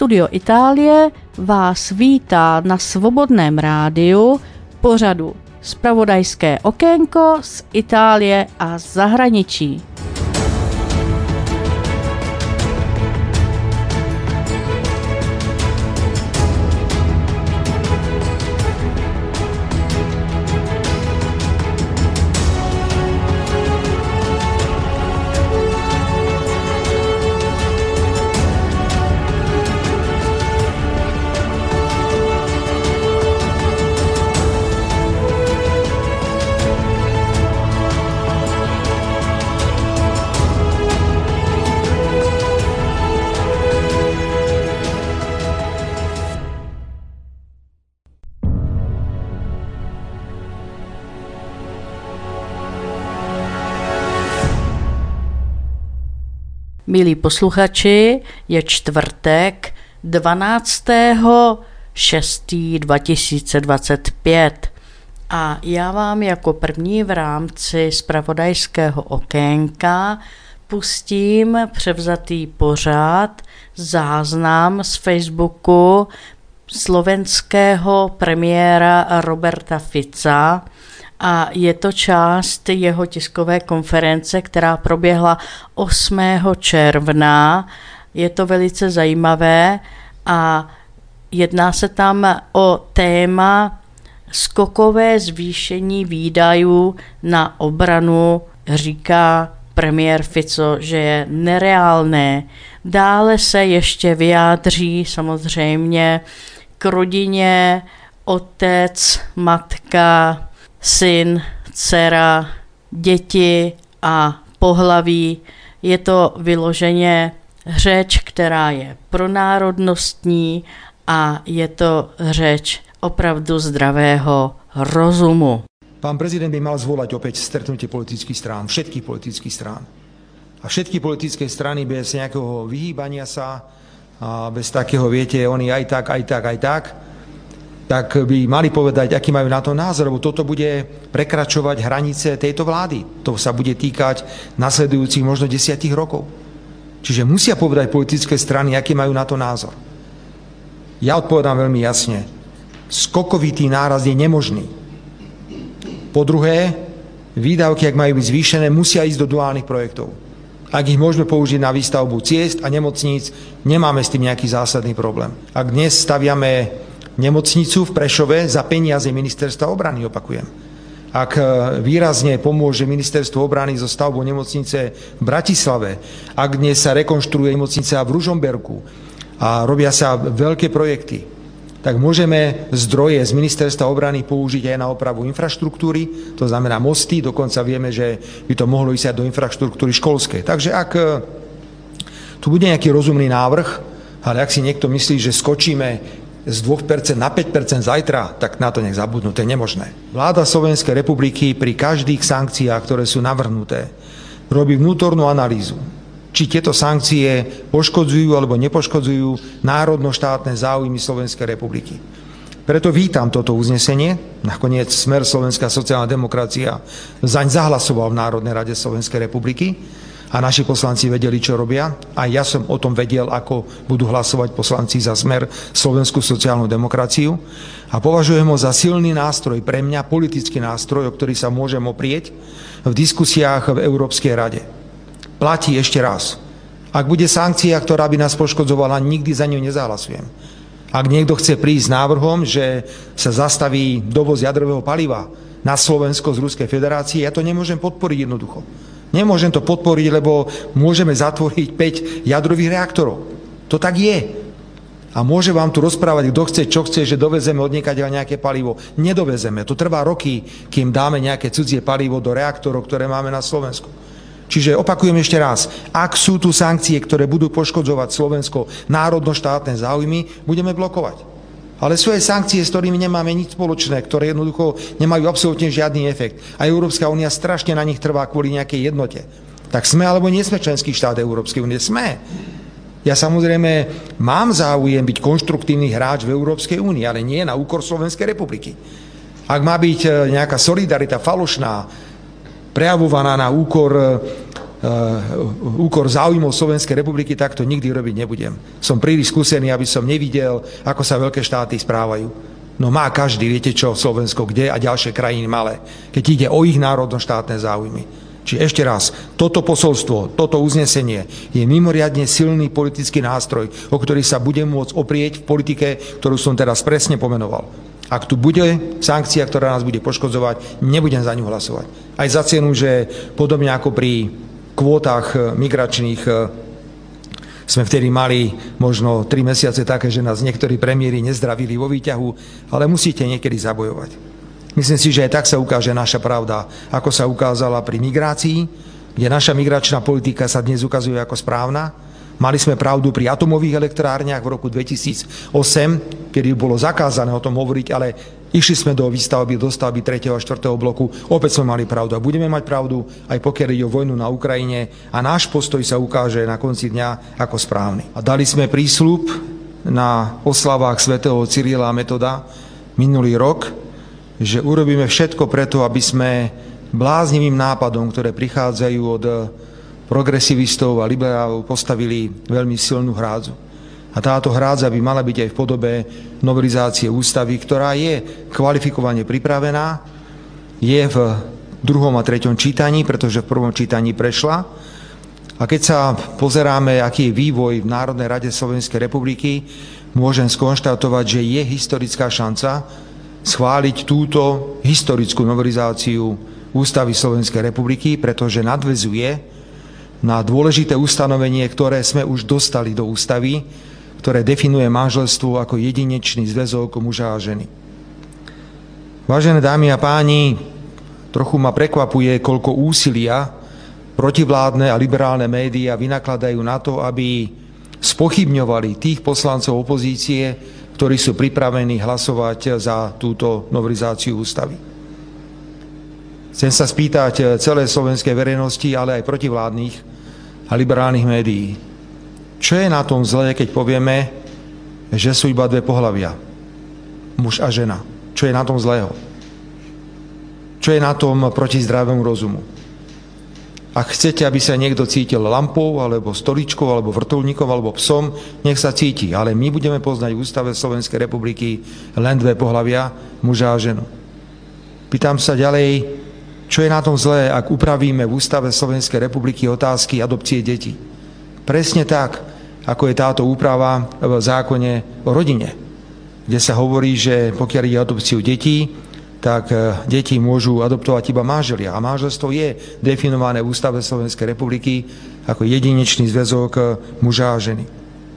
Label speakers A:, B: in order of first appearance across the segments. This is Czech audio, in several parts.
A: Studio Itálie vás vítá na Svobodném rádiu pořadu Zpravodajské okénko z Itálie a zahraničí. Milí posluchači, je čtvrtek 12.6.2025 a já vám jako první v rámci zpravodajského okénka pustím převzatý pořad, záznam z Facebooku slovenského premiéra Roberta Fica, a je to část jeho tiskové konference, která proběhla 8. června. Je to velice zajímavé a jedná se tam o téma skokové zvýšení výdajů na obranu, říká premiér Fico, že je nereálné. Dále se ještě vyjádří samozřejmě k rodině, otec, matka, syn, dcera, děti a pohlaví. Je to vyloženě řeč, která je pronárodnostní a je to řeč opravdu zdravého rozumu.
B: Pán prezident by mal zvolať opäť stretnutie politických strán, všetkých politických strán. A všetky politické strany bez nejakého vyhýbania sa, a bez takého, viete, oni aj tak by mali povedať, aký majú na to názor, lebo toto bude prekračovať hranice tejto vlády. To sa bude týkať nasledujúcich možno 10 rokov. Čiže musia povedať politické strany, aký majú na to názor. Ja odpovedám veľmi jasne. Skokovitý nárast je nemožný. Po druhé, výdavky, ak majú byť zvýšené, musia ísť do duálnych projektov. Ak ich môžeme použiť na výstavbu ciest a nemocníc, nemáme s tým nejaký zásadný problém. Ak dnes staviame nemocnicu v Prešove za peniaze ministerstva obrany, opakujem. Ak výrazne pomôže ministerstvo obrany so stavbou nemocnice v Bratislave, ak dnes sa rekonštruuje nemocnica v Ružomberku a robia sa veľké projekty, tak môžeme zdroje z ministerstva obrany použiť aj na opravu infraštruktúry, to znamená mosty, dokonca vieme, že by to mohlo ísť aj do infraštruktúry školskej. Takže ak tu bude nejaký rozumný návrh, ale ak si niekto myslí, že skočíme z 2% na 5% zajtra, tak na to nech zabudnú, to je nemožné. Vláda Slovenskej republiky pri každých sankciách, ktoré sú navrhnuté, robí vnútornú analýzu, či tieto sankcie poškodzujú alebo nepoškodzujú národno-štátne záujmy Slovenskej republiky. Preto vítam toto uznesenie. Nakoniec Smer Slovenská sociálna demokracia zaň zahlasoval v Národnej rade Slovenskej republiky a naši poslanci vedeli, čo robia. A ja som o tom vedel, ako budú hlasovať poslanci za Smer Slovenskú sociálnu demokraciu. A považujem ho za silný nástroj pre mňa, politický nástroj, o ktorý sa môžem oprieť v diskusiách v Európskej rade. Platí ešte raz. Ak bude sankcia, ktorá by nás poškodzovala, nikdy za ňu nezahlasujem. Ak niekto chce prísť s návrhom, že sa zastaví dovoz jadrového paliva na Slovensko z Ruskej federácie, ja to nemôžem podporiť jednoducho. Nemôžem to podporiť, lebo môžeme zatvoriť 5 jadrových reaktorov. To tak je. A môže vám tu rozprávať, kto chce, čo chce, že dovezeme odniekaďaľ nejaké palivo. Nedovezeme. To trvá roky, kým dáme nejaké cudzie palivo do reaktorov, ktoré máme na Slovensku. Čiže opakujem ešte raz, ak sú tu sankcie, ktoré budú poškodzovať Slovensko národno-štátne záujmy, budeme blokovať. Ale sú aj sankcie, s ktorými nemáme nič spoločné, ktoré jednoducho nemajú absolútne žiadny efekt. A Európska únia strašne na nich trvá kvôli nejakej jednote. Tak sme alebo nie sme členský štát Európskej únie? Sme. Ja samozrejme mám záujem byť konštruktívny hráč v Európskej únii, ale nie na úkor Slovenskej republiky. Ak má byť nejaká solidarita falošná, prejavovaná na úkor úkor záujmov Slovenskej republiky, tak to nikdy robiť nebudem. Som príliš skúsený, aby som nevidel, ako sa veľké štáty správajú. No má každý, viete čo, Slovensko, kde a ďalšie krajiny malé, keď ide o ich národno-štátne záujmy. Čiže ešte raz, toto posolstvo, toto uznesenie je mimoriadne silný politický nástroj, o ktorý sa budem môcť oprieť v politike, ktorú som teraz presne pomenoval. Ak tu bude sankcia, ktorá nás bude poškodzovať, nebudem za ňu hlasovať. Aj za cenu, že podobne ako pri kvótach migračných sme vtedy mali možno 3 mesiace také, že nás niektorí premiéri nezdravili vo výťahu, ale musíte niekedy zabojovať. Myslím si, že aj tak sa ukáže naša pravda, ako sa ukázala pri migrácii, kde naša migračná politika sa dnes ukazuje ako správna. Mali sme pravdu pri atomových elektrárniach v roku 2008, kedy bolo zakázané o tom hovoriť, ale išli sme do výstavby, do stavby 3. a 4. bloku. Opäť sme mali pravdu a budeme mať pravdu, aj pokiaľ ide o vojnu na Ukrajine a náš postoj sa ukáže na konci dňa ako správny. A dali sme prísľub na oslavách svätého Cyrila a Metoda minulý rok, že urobíme všetko preto, aby sme bláznivým nápadom, ktoré prichádzajú od progresivistov a liberálov, postavili veľmi silnú hrádzu. A táto hrádza by mala byť aj v podobe novelizácie ústavy, ktorá je kvalifikovane pripravená, je v 2. a 3. čítaní, pretože v 1. čítaní prešla. A keď sa pozeráme, aký je vývoj v Národnej rade Slovenskej republiky, môžem skonštatovať, že je historická šanca schváliť túto historickú novelizáciu Ústavy Slovenskej republiky, pretože nadväzuje na dôležité ustanovenie, ktoré sme už dostali do ústavy, ktoré definuje manželstvo ako jedinečný zväzok muža a ženy. Vážené dámy a páni, trochu ma prekvapuje, koľko úsilia protivládne a liberálne médiá vynakladajú na to, aby spochybňovali tých poslancov opozície, ktorí sú pripravení hlasovať za túto novelizáciu ústavy. Chcem sa spýtať celej slovenskej verejnosti, ale aj protivládnych a liberálnych médií. Čo je na tom zlé, keď povieme, že sú iba 2 pohlavia? Muž a žena. Čo je na tom zlého? Čo je na tom proti zdravému rozumu? Ak chcete, aby sa niekto cítil lampou, alebo stoličkou, alebo vrtuľníkom, alebo psom, nech sa cíti. Ale my budeme poznať v Ústave Slovenskej republiky len 2 pohlavia, muža a ženu. Pýtam sa ďalej, čo je na tom zlé, ak upravíme v Ústave Slovenskej republiky otázky adopcie detí. Presne tak, ako je táto úprava v zákone o rodine, kde sa hovorí, že pokiaľ ide o adopciu detí, tak deti môžu adoptovať iba manželia. A manželstvo je definované v Ústave Slovenskej republiky ako jedinečný zväzok muža a ženy.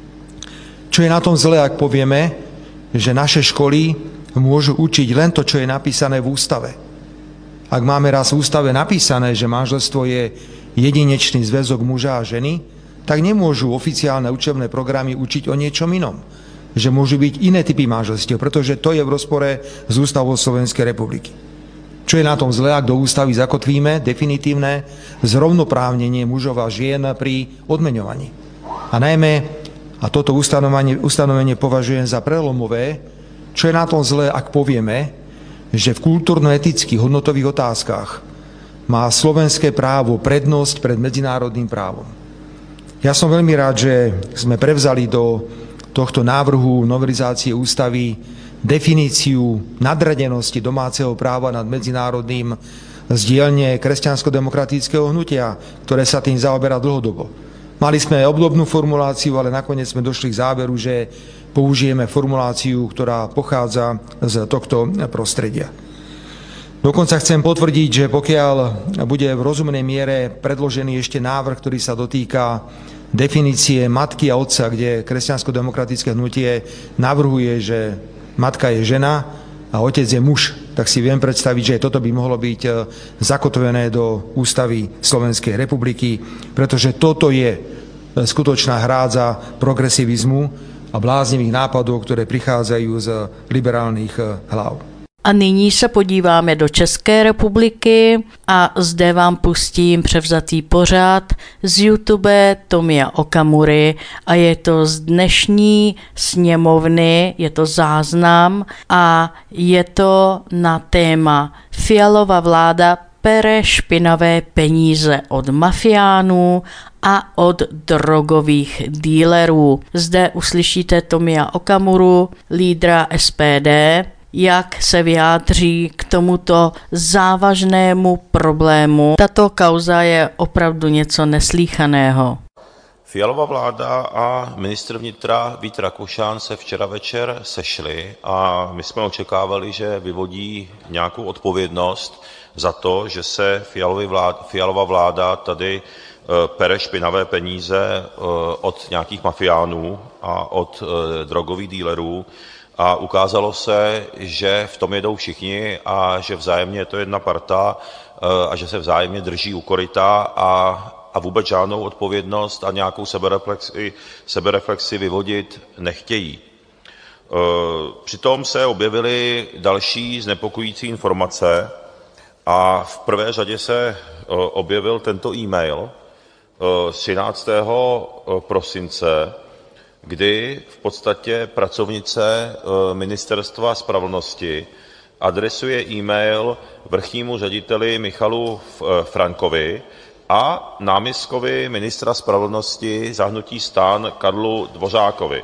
B: Čo je na tom zlé, ak povieme, že naše školy môžu učiť len to, čo je napísané v ústave. Ak máme raz v ústave napísané, že manželstvo je jedinečný zväzok muža a ženy, tak nemôžu oficiálne učebné programy učiť o niečom inom. Že môžu byť iné typy manželstiev, pretože to je v rozpore s ústavou Slovenskej republiky. Čo je na tom zlé, ak do ústavy zakotvíme definitívne zrovnoprávnenie mužov a žien pri odmeňovaní. A najmä, a toto ustanovenie považujem za prelomové, čo je na tom zlé, ak povieme, že v kultúrno-etických hodnotových otázkach má slovenské právo prednosť pred medzinárodným právom. Ja som veľmi rád, že sme prevzali do tohto návrhu novelizácie ústavy definíciu nadradenosti domáceho práva nad medzinárodným z dielne kresťansko-demokratického hnutia, ktoré sa tým zaoberá dlhodobo. Mali sme obdobnú formuláciu, ale nakoniec sme došli k záveru, že použijeme formuláciu, ktorá pochádza z tohto prostredia. Dokonca chcem potvrdiť, že pokiaľ bude v rozumnej miere predložený ešte návrh, ktorý sa dotýka definície matky a otca, kde kresťansko-demokratické hnutie navrhuje, že matka je žena a otec je muž, tak si viem predstaviť, že toto by mohlo byť zakotvené do ústavy Slovenskej republiky, pretože toto je skutočná hrádza progresivizmu a bláznivých nápadov, které přicházejí z liberálních hlav.
A: A nyní se podíváme do České republiky a zde vám pustím převzatý pořad z YouTube Tomia Okamury a je to z dnešní sněmovny, je to záznam a je to na téma Fialova vláda pere špinavé peníze od mafiánů a od drogových dílerů. Zde uslyšíte Tomia Okamuru, lídra SPD, jak se vyjádří k tomuto závažnému problému. Tato kauza je opravdu něco neslýchaného.
C: Fialova vláda a ministr vnitra Vít Rakušan se včera večer sešli a my jsme očekávali, že vyvodí nějakou odpovědnost za to, že se Fialova vláda tady pere špinavé peníze od nějakých mafiánů a od drogových dílerů. A ukázalo se, že v tom jedou všichni a že vzájemně je to jedna parta a že se vzájemně drží u koryta a vůbec žádnou odpovědnost a nějakou sebereflexi vyvodit nechtějí. Přitom se objevily další znepokojující informace a v prvé řadě se objevil tento e-mail z 13. prosince, kdy v podstatě pracovnice Ministerstva spravedlnosti adresuje e-mail vrchnímu řediteli Michalu Frankovi a náměstkovi ministra spravedlnosti za hnutí STAN Karlu Dvořákovi.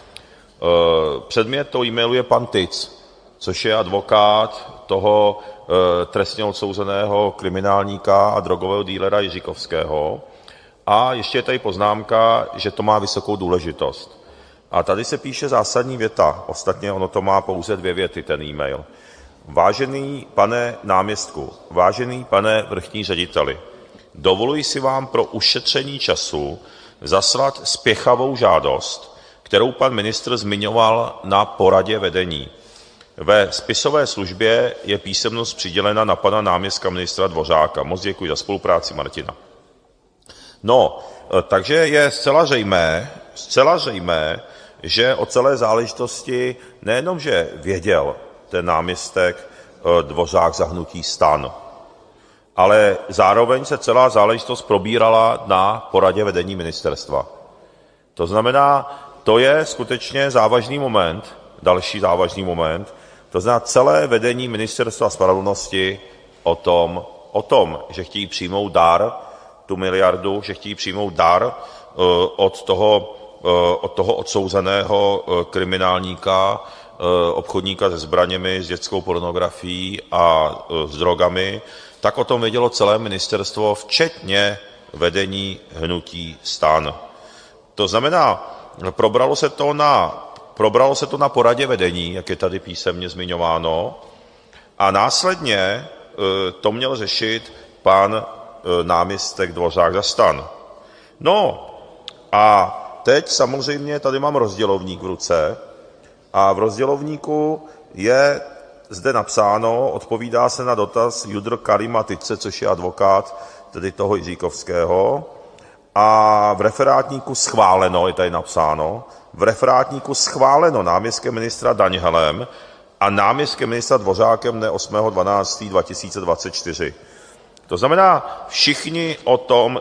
C: Předmět toho e-mailu je pan Tic, což je advokát toho trestně odsouzeného kriminálníka a drogového dílera Jiříkovského. A ještě je tady poznámka, že to má vysokou důležitost. A tady se píše zásadní věta, ostatně ono to má pouze 2 věty, ten e-mail. Vážený pane náměstku, vážený pane vrchní řediteli, dovoluji si vám pro ušetření času zaslat spěchavou žádost, kterou pan ministr zmiňoval na poradě vedení. Ve spisové službě je písemnost přidělena na pana náměstka ministra Dvořáka. Moc děkuji za spolupráci, Martina. No, takže je zcela zřejmé, že o celé záležitosti nejenom, že věděl ten náměstek Dvořák za hnutí STAN, ale zároveň se celá záležitost probírala na poradě vedení ministerstva. To znamená, to je skutečně závažný moment, další závažný moment, to znamená celé vedení ministerstva spravedlnosti o tom, že chtějí přijmout dar, tu miliardu, že chtějí přijmout dar od toho odsouzeného kriminálníka, obchodníka se zbraněmi, s dětskou pornografií a s drogami, tak o tom vědělo celé ministerstvo, včetně vedení hnutí STAN. To znamená, probralo se to na poradě vedení, jak je tady písemně zmiňováno, a následně to měl řešit pan náměstek Dvořák za STAN. No a teď samozřejmě tady mám rozdělovník v ruce a v rozdělovníku je zde napsáno, odpovídá se na dotaz Judr Karima Tice, což je advokát tedy toho Jiříkovského, a v referátníku schváleno, je tady napsáno, v referátníku schváleno náměstkem ministra Daňhelem a náměstkem ministra Dvořákem dne 8.12.2024. To znamená, všichni o tom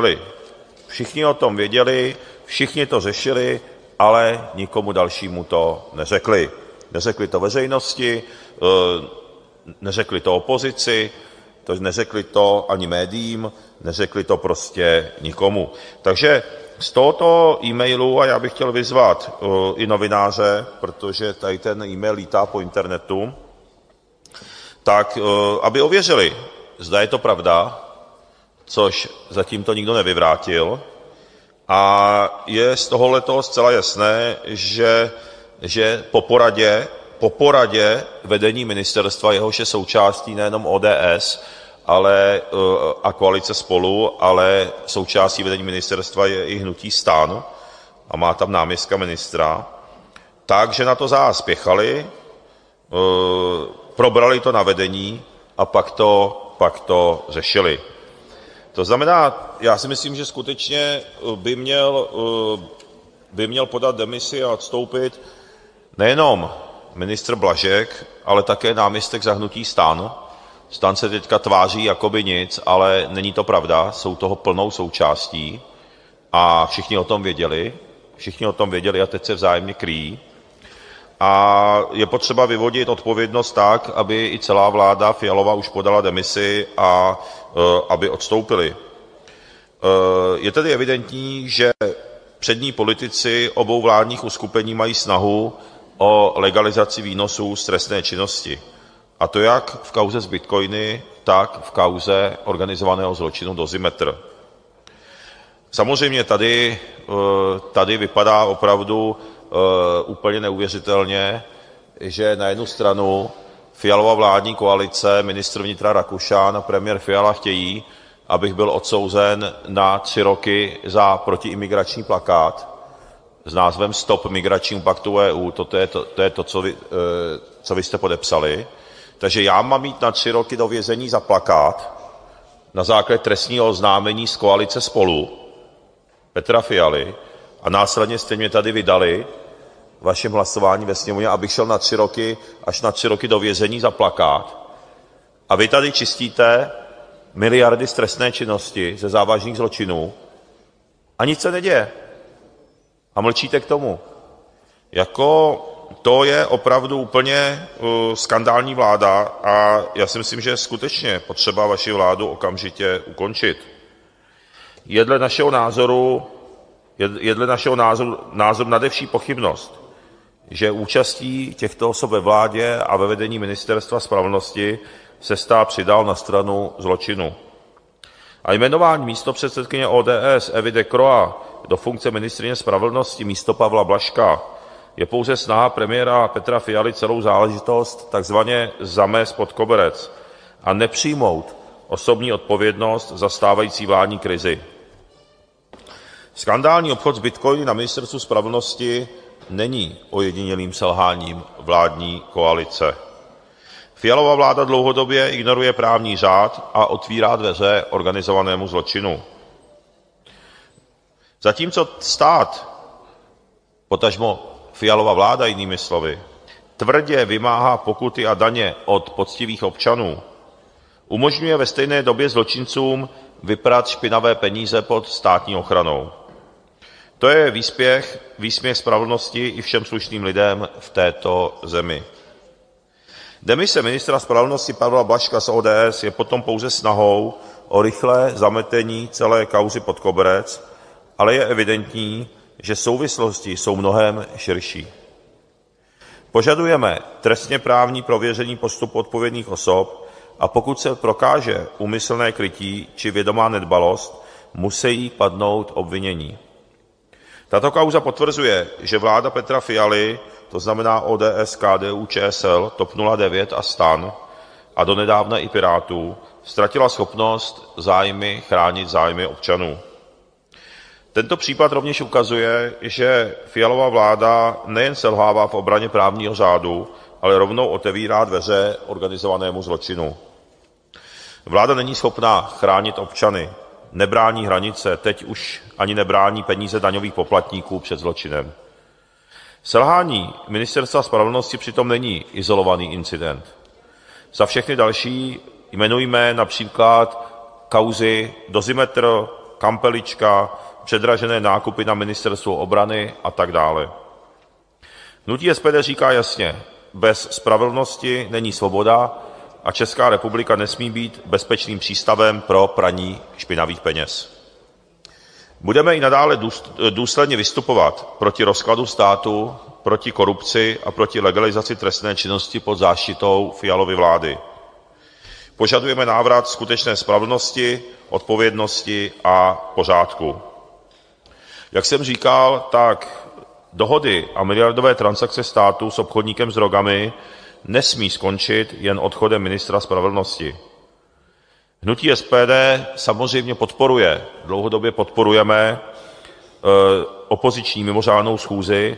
C: věděli, všichni to řešili, ale nikomu dalšímu to neřekli. Neřekli to veřejnosti, neřekli to opozici, neřekli to ani médiím, neřekli to prostě nikomu. Takže z tohoto e-mailu, a já bych chtěl vyzvat i novináře, protože tady ten e-mail lítá po internetu, tak aby ověřili, zda je to pravda, což zatím to nikdo nevyvrátil. A je z tohoto zcela jasné, že po poradě vedení ministerstva, jehož je součástí nejenom ODS a koalice Spolu, ale součástí vedení ministerstva je i hnutí STAN a má tam náměstka ministra, takže na to spěchali, probrali to na vedení a pak to řešili. To znamená, já si myslím, že skutečně by měl podat demisi a odstoupit nejenom ministr Blažek, ale také náměstek za hnutí STAN. STAN se teďka tváří jakoby nic, ale není to pravda, jsou toho plnou součástí a všichni o tom věděli a teď se vzájemně kryjí. a je potřeba vyvodit odpovědnost tak, aby i celá vláda Fialova už podala demisi a aby odstoupili. Je tedy evidentní, že přední politici obou vládních uskupení mají snahu o legalizaci výnosů z trestné činnosti. A to jak v kauze s bitcoiny, tak v kauze organizovaného zločinu Dozimetr. Samozřejmě tady vypadá opravdu úplně neuvěřitelně, že na jednu stranu Fialova vládní koalice, ministr vnitra Rakušan a premiér Fiala chtějí, abych byl odsouzen na 3 roky za protiimigrační plakát s názvem Stop migračnímu paktu EU, to je to, co vy jste podepsali. Takže já mám jít na 3 roky do vězení za plakát na základě trestního oznámení z koalice Spolu Petra Fialy a následně jste mě tady vydali vaším hlasováním ve sněmovně, abych šel na 3 roky, až na 3 roky do vězení za plakát. A vy tady čistíte miliardy z trestné činnosti, ze závažných zločinů a nic se neděje. A mlčíte k tomu. To je opravdu úplně skandální vláda a já si myslím, že je skutečně potřeba vaši vládu okamžitě ukončit. Je dle našeho názoru nade vší pochybnost, že účastí těchto osob ve vládě a ve vedení Ministerstva spravedlnosti se stát přidal na stranu zločinu. A jmenování místopředsedkyně ODS Evy Decroix do funkce ministryně spravedlnosti místo Pavla Blažka je pouze snaha premiéra Petra Fialy celou záležitost takzvaně zamést pod koberec a nepřijmout osobní odpovědnost za stávající vládní krizi. Skandální obchod s bitcoiny na ministerstvu spravedlnosti není ojedinělým selháním vládní koalice. Fialova vláda dlouhodobě ignoruje právní řád a otvírá dveře organizovanému zločinu. Zatímco stát, potažmo Fialova vláda jinými slovy, tvrdě vymáhá pokuty a daně od poctivých občanů, umožňuje ve stejné době zločincům vyprat špinavé peníze pod státní ochranou. To je výsměch spravedlnosti i všem slušným lidem v této zemi. Demise ministra spravedlnosti Pavla Blažka z ODS je potom pouze snahou o rychlé zametení celé kauzy pod koberec, ale je evidentní, že souvislosti jsou mnohem širší. Požadujeme trestněprávní prověření postupu odpovědných osob a pokud se prokáže úmyslné krytí či vědomá nedbalost, musí padnout obvinění. Tato kauza potvrzuje, že vláda Petra Fialy, to znamená ODS, KDU, ČSL, TOP 09 a STAN a donedávna i Pirátů, ztratila schopnost chránit zájmy občanů. Tento případ rovněž ukazuje, že Fialova vláda nejen selhává v obraně právního řádu, ale rovnou otevírá dveře organizovanému zločinu. Vláda není schopná chránit občany, nebrání hranice, teď už ani nebrání peníze daňových poplatníků před zločinem. Selhání Ministerstva spravedlnosti přitom není izolovaný incident. Za všechny další jmenujme například kauzy Dozimetr, Kampelička, předražené nákupy na Ministerstvu obrany a tak dále. Hnutí SPD říká jasně, bez spravedlnosti není svoboda a Česká republika nesmí být bezpečným přístavem pro praní špinavých peněz. Budeme i nadále důsledně vystupovat proti rozkladu státu, proti korupci a proti legalizaci trestné činnosti pod záštitou Fialovy vlády. Požadujeme návrat skutečné spravedlnosti, odpovědnosti a pořádku. Jak jsem říkal, tak dohody a miliardové transakce státu s obchodníkem s drogami nesmí skončit jen odchodem ministra spravedlnosti. Hnutí SPD samozřejmě dlouhodobě podporujeme opoziční mimořádnou schůzi,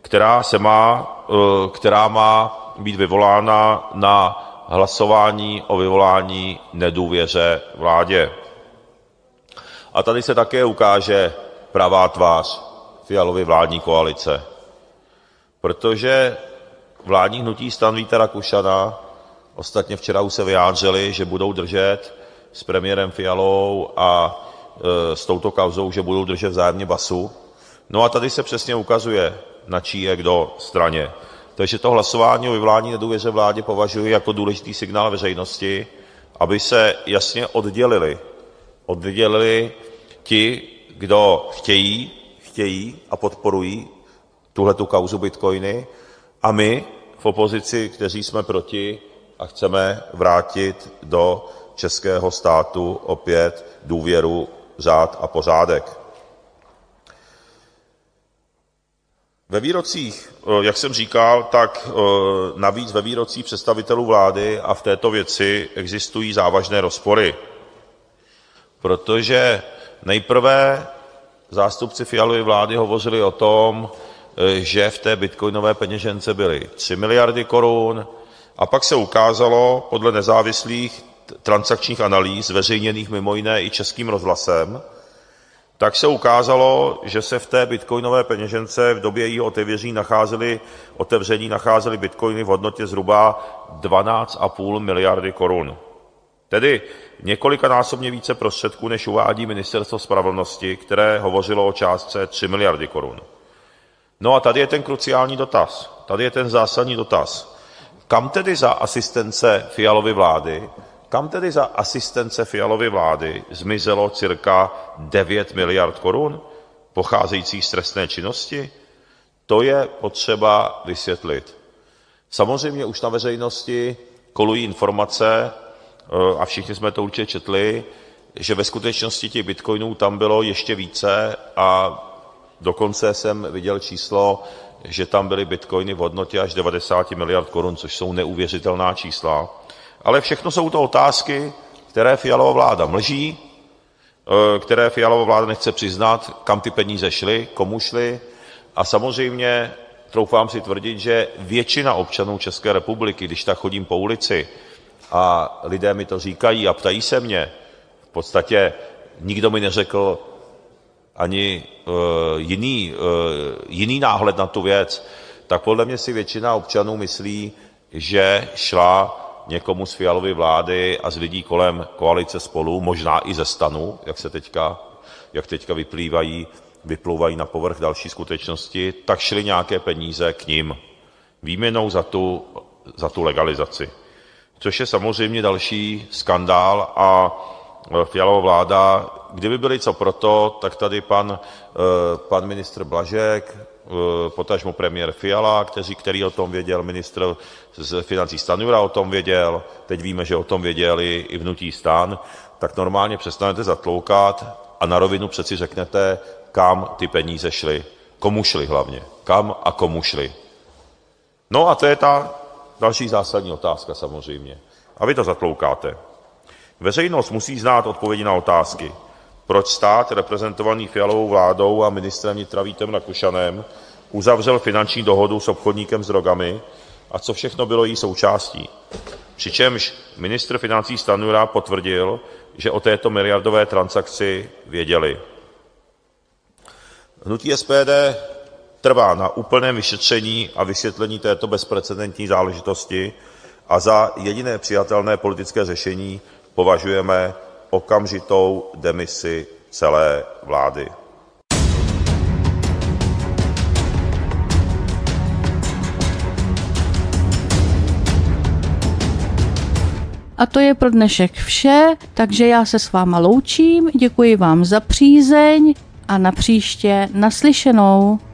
C: která má být vyvolána na hlasování o vyvolání nedůvěře vládě. A tady se také ukáže pravá tvář Fialovy vládní koalice, protože vládní hnutí STAN Víta Rakušana ostatně včera už se vyjádřili, že budou držet s premiérem Fialou a s touto kauzou, že budou držet vzájemně basu. No a tady se přesně ukazuje, na čí je kdo straně. Takže to hlasování o vyvolání nedůvěře vládě považuji jako důležitý signál veřejnosti, aby se jasně oddělili ti, kdo chtějí a podporují tuhletu kauzu bitcoiny, a my v opozici, kteří jsme proti a chceme vrátit do českého státu opět důvěru, řád a pořádek. Ve výrocích, jak jsem říkal, tak navíc ve výrocích představitelů vlády a v této věci existují závažné rozpory, protože nejprve zástupci Fialovy vlády hovořili o tom, že v té bitcoinové peněžence byly 3 miliardy korun, a pak se ukázalo podle nezávislých transakčních analýz, zveřejněných mimo jiné i Českým rozhlasem, tak se ukázalo, že se v té bitcoinové peněžence v době jejího otevření nacházely bitcoiny v hodnotě zhruba 12,5 miliardy korun. Tedy několikanásobně více prostředků, než uvádí Ministerstvo spravedlnosti, které hovořilo o částce 3 miliardy korun. No a tady je ten kruciální dotaz, tady je ten zásadní dotaz. Kam tedy za asistence Fialovy vlády zmizelo cirka 9 miliard korun pocházejících z trestné činnosti? To je potřeba vysvětlit. Samozřejmě už na veřejnosti kolují informace, a všichni jsme to určitě četli, že ve skutečnosti těch bitcoinů tam bylo ještě více, a dokonce jsem viděl číslo, že tam byly bitcoiny v hodnotě až 90 miliard korun, což jsou neuvěřitelná čísla. Ale všechno jsou to otázky, které Fialova vláda mlží, které Fialova vláda nechce přiznat, kam ty peníze šly, komu šly. A samozřejmě troufám si tvrdit, že většina občanů České republiky, když tak chodím po ulici a lidé mi to říkají a ptají se mě, v podstatě nikdo mi neřekl ani jiný náhled na tu věc, tak podle mě si většina občanů myslí, že šla někomu z Fialovy vlády a z lidí kolem koalice Spolu, možná i ze STANu, jak teďka vyplouvají na povrch další skutečnosti, tak šly nějaké peníze k nim výměnou za tu legalizaci. Což je samozřejmě další skandál, a Fialova vláda, kdyby byli co proto, tak tady pan ministr Blažek, potažmo premiér Fiala, který o tom věděl, ministr z financí Stanjura o tom věděl, teď víme, že o tom věděli i v hnutí STAN, tak normálně přestanete zatloukat a na rovinu přeci řeknete, kam ty peníze šly, komu šly hlavně, kam a komu šly. No a to je ta další zásadní otázka samozřejmě. A vy to zatloukáte. Veřejnost musí znát odpovědi na otázky. Proč stát reprezentovaný Fialovou vládou a ministrem vnitra Vítem Rakušanem uzavřel finanční dohodu s obchodníkem s drogami a co všechno bylo její součástí? Přičemž ministr financí Stanjura potvrdil, že o této miliardové transakci věděli. Hnutí SPD trvá na úplném vyšetření a vysvětlení této bezprecedentní záležitosti a za jediné přijatelné politické řešení považujeme okamžitou demisi celé vlády.
A: A to je pro dnešek vše, takže já se s váma loučím, děkuji vám za přízeň a napříště naslyšenou.